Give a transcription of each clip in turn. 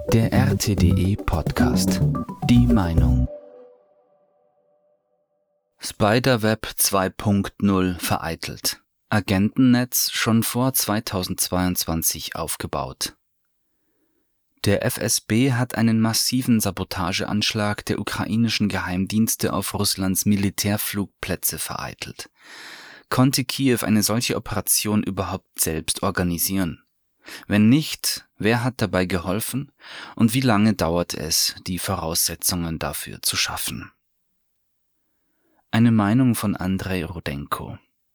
Der RTDE Podcast. Die Meinung. Spiderweb 2.0 vereitelt. Agentennetz schon vor 2022 aufgebaut. Der FSB hat einen massiven Sabotageanschlag der ukrainischen Geheimdienste auf Russlands Militärflugplätze vereitelt. Konnte Kiew eine solche Operation überhaupt selbst organisieren? Wenn nicht, wer hat dabei geholfen und wie lange dauert es, die Voraussetzungen dafür zu schaffen? Eine Meinung von Andrei Rudenko.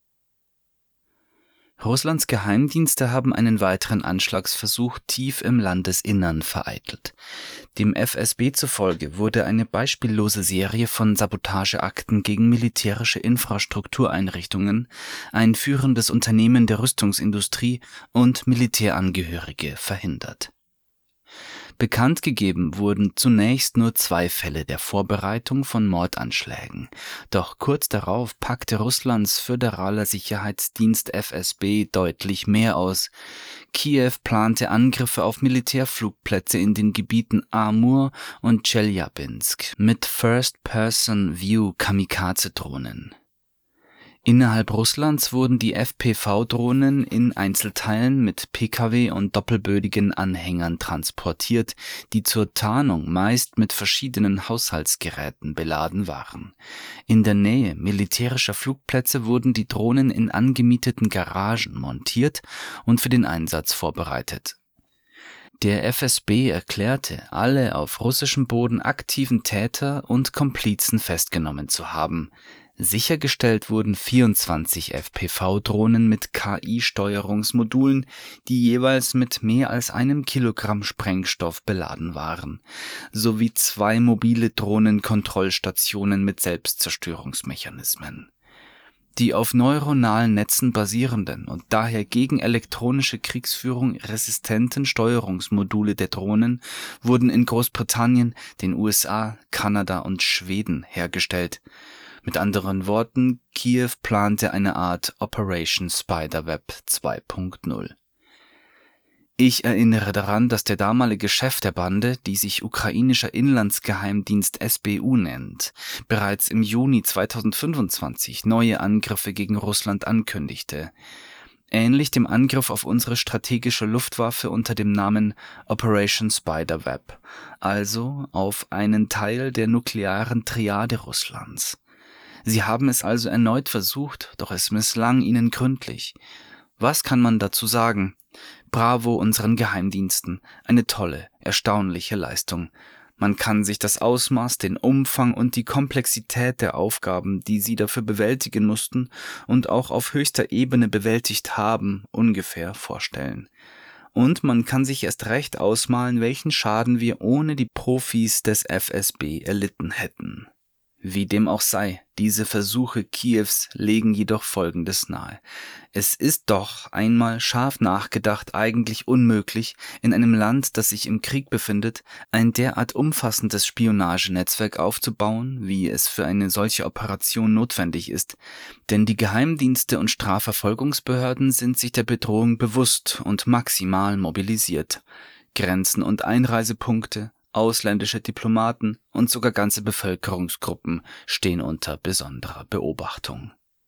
Russlands Geheimdienste haben einen weiteren Anschlagsversuch tief im Landesinnern vereitelt. Dem FSB zufolge wurde eine beispiellose Serie von Sabotageakten gegen militärische Infrastruktureinrichtungen, ein führendes Unternehmen der Rüstungsindustrie und Militärangehörige verhindert. Bekannt gegeben wurden zunächst nur 2 Fälle der Vorbereitung von Mordanschlägen. Doch kurz darauf packte Russlands föderaler Sicherheitsdienst FSB deutlich mehr aus. Kiew plante Angriffe auf Militärflugplätze in den Gebieten Amur und Tscheljabinsk mit First-Person-View-Kamikaze-Drohnen. Innerhalb Russlands wurden die FPV-Drohnen in Einzelteilen mit Pkw und doppelbödigen Anhängern transportiert, die zur Tarnung meist mit verschiedenen Haushaltsgeräten beladen waren. In der Nähe militärischer Flugplätze wurden die Drohnen in angemieteten Garagen montiert und für den Einsatz vorbereitet. Der FSB erklärte, alle auf russischem Boden aktiven Täter und Komplizen festgenommen zu haben. Sichergestellt wurden 24 FPV-Drohnen mit KI-Steuerungsmodulen, die jeweils mit mehr als 1 Kilogramm Sprengstoff beladen waren, sowie 2 mobile Drohnenkontrollstationen mit Selbstzerstörungsmechanismen. Die auf neuronalen Netzen basierenden und daher gegen elektronische Kriegsführung resistenten Steuerungsmodule der Drohnen wurden in Großbritannien, den USA, Kanada und Schweden hergestellt. Mit anderen Worten, Kiew plante eine Art Operation Spiderweb 2.0. Ich erinnere daran, dass der damalige Chef der Bande, die sich ukrainischer Inlandsgeheimdienst SBU nennt, bereits im Juni 2025 neue Angriffe gegen Russland ankündigte. Ähnlich dem Angriff auf unsere strategische Luftwaffe unter dem Namen Operation Spiderweb, also auf einen Teil der nuklearen Triade Russlands. Sie haben es also erneut versucht, doch es misslang ihnen gründlich. Was kann man dazu sagen? Bravo unseren Geheimdiensten, eine tolle, erstaunliche Leistung. Man kann sich das Ausmaß, den Umfang und die Komplexität der Aufgaben, die sie dafür bewältigen mussten und auch auf höchster Ebene bewältigt haben, ungefähr vorstellen. Und man kann sich erst recht ausmalen, welchen Schaden wir ohne die Profis des FSB erlitten hätten. Wie dem auch sei, diese Versuche Kiews legen jedoch Folgendes nahe. Es ist doch einmal scharf nachgedacht eigentlich unmöglich, in einem Land, das sich im Krieg befindet, ein derart umfassendes Spionagenetzwerk aufzubauen, wie es für eine solche Operation notwendig ist. Denn die Geheimdienste und Strafverfolgungsbehörden sind sich der Bedrohung bewusst und maximal mobilisiert. Grenzen und Einreisepunkte, ausländische Diplomaten und sogar ganze Bevölkerungsgruppen stehen unter besonderer Beobachtung.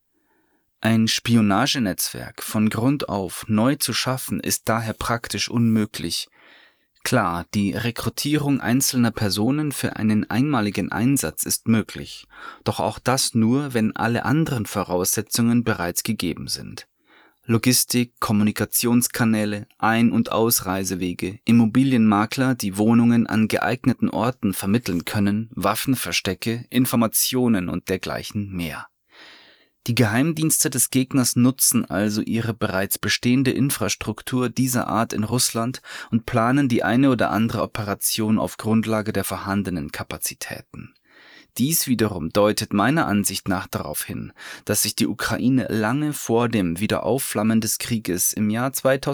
Ein Spionagenetzwerk von Grund auf neu zu schaffen, ist daher praktisch unmöglich. Klar, die Rekrutierung einzelner Personen für einen einmaligen Einsatz ist möglich, doch auch das nur, wenn alle anderen Voraussetzungen bereits gegeben sind. Logistik, Kommunikationskanäle, Ein- und Ausreisewege, Immobilienmakler, die Wohnungen an geeigneten Orten vermitteln können, Waffenverstecke, Informationen und dergleichen mehr. Die Geheimdienste des Gegners nutzen also ihre bereits bestehende Infrastruktur dieser Art in Russland und planen die eine oder andere Operation auf Grundlage der vorhandenen Kapazitäten. Dies wiederum deutet meiner Ansicht nach darauf hin, dass sich die Ukraine lange vor dem Wiederaufflammen des Krieges im Jahr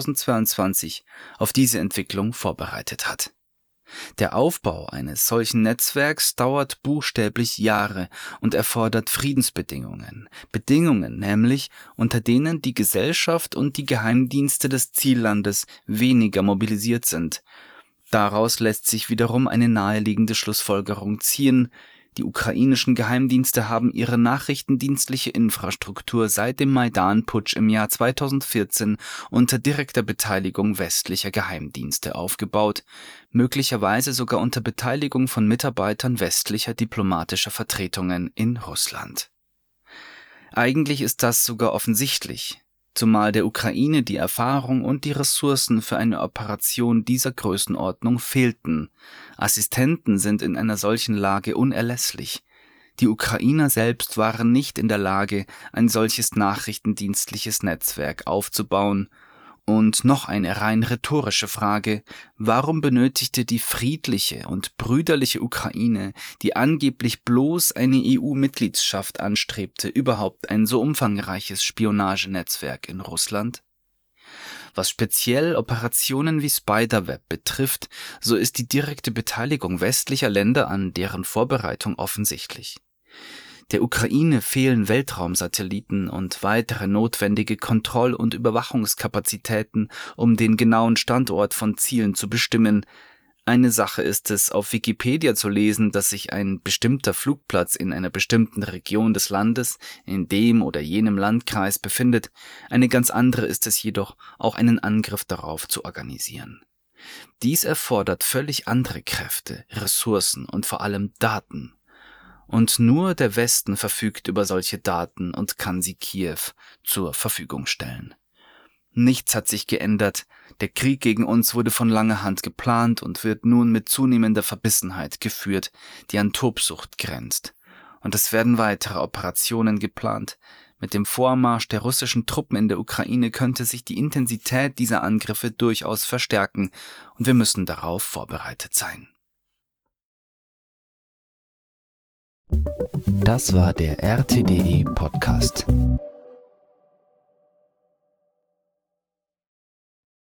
2022 auf diese Entwicklung vorbereitet hat. Der Aufbau eines solchen Netzwerks dauert buchstäblich Jahre und erfordert Friedensbedingungen, Bedingungen nämlich, unter denen die Gesellschaft und die Geheimdienste des Ziellandes weniger mobilisiert sind. Daraus lässt sich wiederum eine naheliegende Schlussfolgerung ziehen: Die ukrainischen Geheimdienste haben ihre nachrichtendienstliche Infrastruktur seit dem Maidan-Putsch im Jahr 2014 unter direkter Beteiligung westlicher Geheimdienste aufgebaut, möglicherweise sogar unter Beteiligung von Mitarbeitern westlicher diplomatischer Vertretungen in Russland. Eigentlich ist das sogar offensichtlich, zumal der Ukraine die Erfahrung und die Ressourcen für eine Operation dieser Größenordnung fehlten. Assistenten sind in einer solchen Lage unerlässlich. Die Ukrainer selbst waren nicht in der Lage, ein solches nachrichtendienstliches Netzwerk aufzubauen. Und noch eine rein rhetorische Frage: Warum benötigte die friedliche und brüderliche Ukraine, die angeblich bloß eine EU-Mitgliedschaft anstrebte, überhaupt ein so umfangreiches Spionagenetzwerk in Russland? Was speziell Operationen wie Spiderweb betrifft, so ist die direkte Beteiligung westlicher Länder an deren Vorbereitung offensichtlich. Der Ukraine fehlen Weltraumsatelliten und weitere notwendige Kontroll- und Überwachungskapazitäten, um den genauen Standort von Zielen zu bestimmen. Eine Sache ist es, auf Wikipedia zu lesen, dass sich ein bestimmter Flugplatz in einer bestimmten Region des Landes, in dem oder jenem Landkreis befindet. Eine ganz andere ist es jedoch, auch einen Angriff darauf zu organisieren. Dies erfordert völlig andere Kräfte, Ressourcen und vor allem Daten. Und nur der Westen verfügt über solche Daten und kann sie Kiew zur Verfügung stellen. Nichts hat sich geändert. Der Krieg gegen uns wurde von langer Hand geplant und wird nun mit zunehmender Verbissenheit geführt, die an Tobsucht grenzt. Und es werden weitere Operationen geplant. Mit dem Vormarsch der russischen Truppen in der Ukraine könnte sich die Intensität dieser Angriffe durchaus verstärken, und wir müssen darauf vorbereitet sein. Das war der RTDE Podcast.